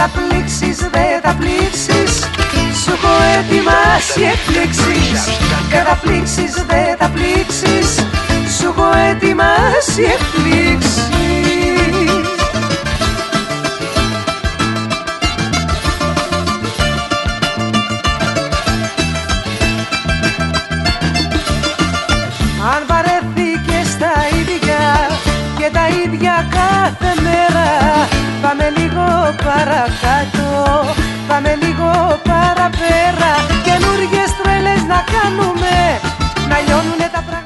θα πλήξεις, δεν θα πλήξεις. Σου έχω ετοιμάσει εκπλήξεις. Δεν θα πλήξεις, δεν θα πλήξεις. Σου έχω ετοιμάσει εκπλήξεις. Αν βαρεθήκες τα ίδια και τα ίδια κάθε μέρα, πάμε λίγο παρακάτω, πάμε λίγο παραπέρα. Καινούργιες τρέλες να κάνουμε, να λιώνουνε τα πράγματα.